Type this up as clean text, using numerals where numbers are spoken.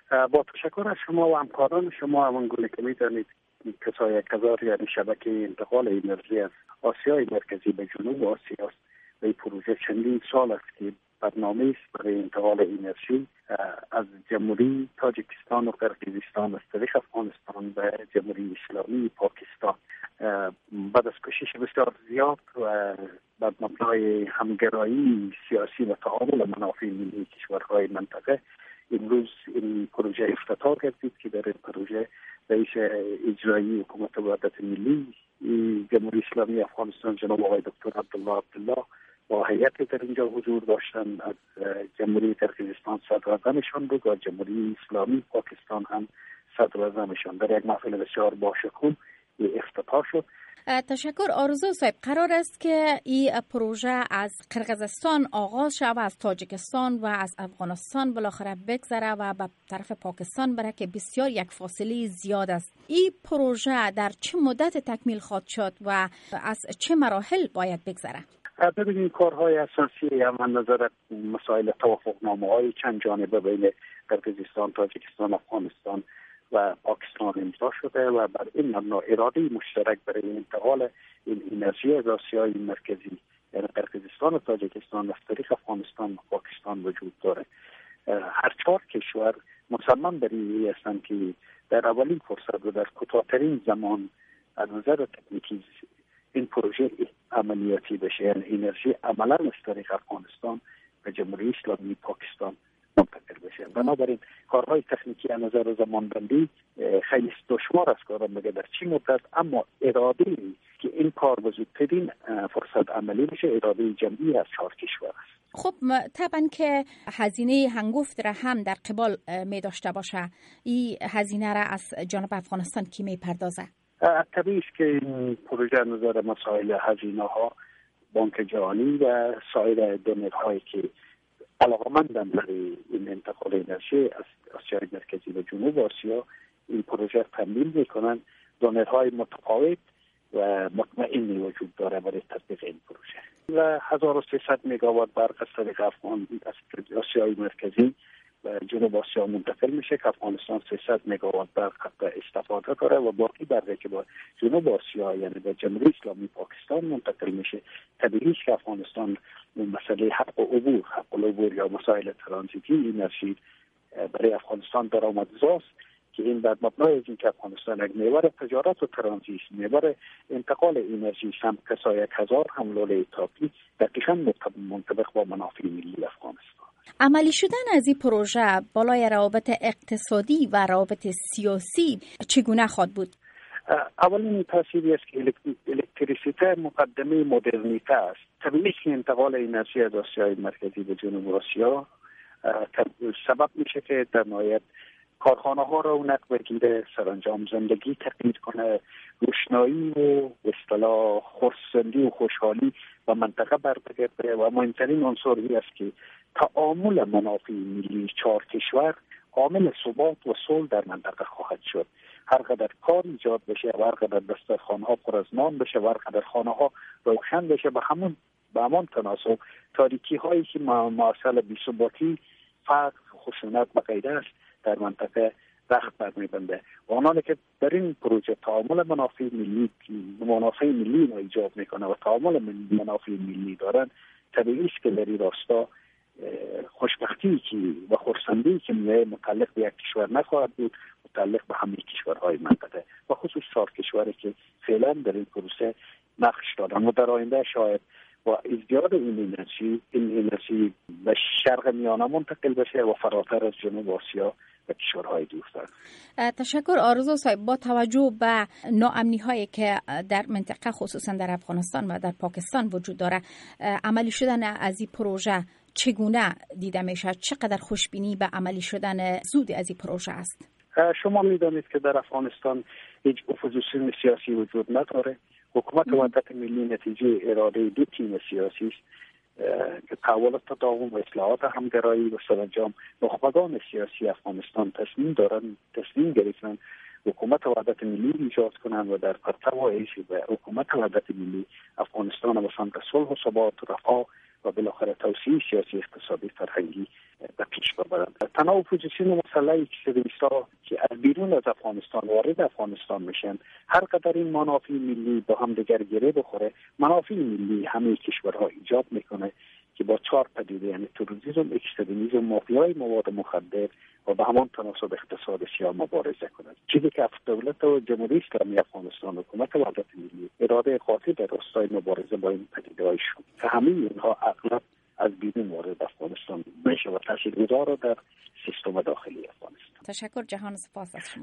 با تشکر از شما و همکاران شما. همانگونه که می‌دانید کسای کزار یعنی شبکه انتقال انرژی از آسیای مرکزی به جنوب آسیا است و این پروژه چندین سال است که برنامه است برای انتقال انرژی از جمهوری تاجیکستان و قرقیزستان از طریق افغانستان به جمهوری اسلامی پاکستان. بعد از کوشش بسیار زیاد و بر مبنای همگرایی سیاسی و تعامل منافع ملی کشورهای منطقه امروز این پروژه افتتاح گردید که در این پروژه رئیس اجرایی حکومت وحدت ملی جمهوری اسلامی افغانستان جناب آقای دکتر عبدالله با هیئت در اینجا حضور داشتن. از جمهوری قرقیزستان صدراعظمشان بود و جمهوری اسلامی پاکستان هم صدراعظمشان. در یک محفل بسیار باشکوه افتتاح شد. تشکر. آرزو صاحب، قرار است که این پروژه از قرقیزستان آغاز شود، از تاجیکستان و از افغانستان بالاخره بگذره و به طرف پاکستان بره که بسیار یک فاصله زیاد است. این پروژه در چه مدت تکمیل خواهد شد و از چه مراحل باید بگذره؟ ببینید کارهای اساسی هم نظر مسائل توافقنامه‌های چند جانبه بین قرقیزستان، تاجیکستان، افغانستان و پاکستان امضا شده و بر این مبنا اراده مشترک برای انتقال این انرژی از آسیای مرکزی یعنی قرقیزستان و تاجیکستان از طریق افغانستان و پاکستان وجود داره. هر چهار کشور مصمم بر این هستند که در اولین فرصت و در کوتاه‌ترین زمان از نظر تکنیکی این پروژه عملیاتی بشه، یعنی انرژی عملاً از طریق افغانستان به جمهوری اسلامی پاکستان منتقل بشه. بنابراین کارهای تکنیکی از نظر زمانبندی خیلی دشوار است که میگه در چی مدت، اما اراده که این کار به زودترین فرصت عملی بشه اراده جمعی از چهار کشور است. خب طبعا که هزینه هنگفت را هم در قبال می داشته باشه. این هزینه را از جانب افغانستان کی می پردازه؟ طبیعی است که این پروژه نظر مسائل هزینه ها بانک جهانی و سایر دونرهایی که علاقه‌مندند برای این انتقال انرژی از آسیای مرکزی و جنوب آسیا این پروژه تمویل میکنند. دونرهای متفاوت و مطمئنی وجود داره برای تطبیق این پروژه و 1300 مگاوات برق از طریق افغان از آسیای مرکزی و جنوب آسیا منتقل میشه که افغانستان 300 مگاوات برق استفاده داره و باقی برقی که با جنوب آسیا یعنی به جمهوری اسلامی پاکستان منتقل میشه. طبیعی است که افغانستان مسئله حق العبور یا مسائل ترانزیتی انرژی برای افغانستان درآمدزاست که این در مبنای اینکه افغانستان یک محور تجارت و ترانزیت، محور انتقال انرژی سمت کسای کزار هم لوله تاپی دقیقاً منطبق با منافع ملی افغانستان. عملی شدن از این پروژه بالای روابط اقتصادی و روابط سیاسی چگونه خواهد بود؟ اولین تأثیری است که الکتریسیته مقدمه مدرنیته است. طبیعی که انتقال انرژی از آسیای مرکزی به جنوب آسیا سبب میشه که در نهایت کارخانه ها را رونق بگیره، سرانجام زندگی تقویت کنه، روشنایی و اصطلاح خرسندی و خوشحالی و منطقه برگرده و مهمترین عنصری است که تعامل منافع ملی چهار کشور عامل ثبات و صلح در منطقه خواهد شد. هر قدر کار ایجاد بشه و هر قدر دسترخوان ها پر از نان بشه و هر قدر خانه ها روشن بشه به همان تناسب تاریکی هایی که معاصل بی‌ثباتی فقر خشونت و غیره است در منطقه رخت برمی‌بنده. و آنانی که در این پروژه تعامل منافع ملی را ایجاد میکنه و تعامل منافع ملی دارن، طبیعی است که در این راستا خوشبختی و خرسندی که متعلق به یک کشور نخواهد بود، متعلق به همه کشورهای منطقه و خصوص چهار کشوری که فعلا در این پروسه نقش دارن و در آینده شاید با ازدیاد این انرژی به شرق میانه منتقل بشه و فراتر از جنوب آسیا و کشورهای دورتر. تشکر آرزو صاحب. با توجه به ناامنی هایی که در منطقه خصوصا در افغانستان و در پاکستان وجود داره، عملی شدن از این پروژه چگونه دیده میشه؟ چقدر خوشبینی به عملی شدن زود از این پروژه است؟ شما میدانید که در افغانستان هیچ اپوزیسیون سیاسی وجود نداره. حکومت وحدت ملی نتیجه اراده دو تیم سیاسی است که تحول تداوم و اصلاحات همگرایی و سرانجام نخبگان سیاسی افغانستان تصمیم گرفتن حکومت وحدت ملی ایجاد کنند و در پرتو حکومت وحدت ملی افغانستان به سمت صلح و ثبات، رفاه و بالاخره توسعه سیاسی اقتصادی فرهنگی به پیش ببرند. تنها اپوزیسیون مسلح اکستریمیست‌ها که از بیرون از افغانستان وارد افغانستان میشن، هر قدر این منافع ملی با هم دیگر گره بخوره، منافع ملی همه کشورها ایجاب میکنه که با 4 پدیده یعنی تروریسم، اکستریمیسم، مافیای مواد مخدر و به همان تناسب اقتصاد سیاه مبارزه کنند. چیزی که دولت و جمهوری اسلامی افغانستان، حکومت وحدت ملی، اراده قاطع در راستای مبارزه با این پدیده‌های شد که همه اینها اغلب از بیرون وارد افغانستان میشه و تاثیرگذار در سیستم داخلی افغانستان. تشکر، جهان، سپاس از شما.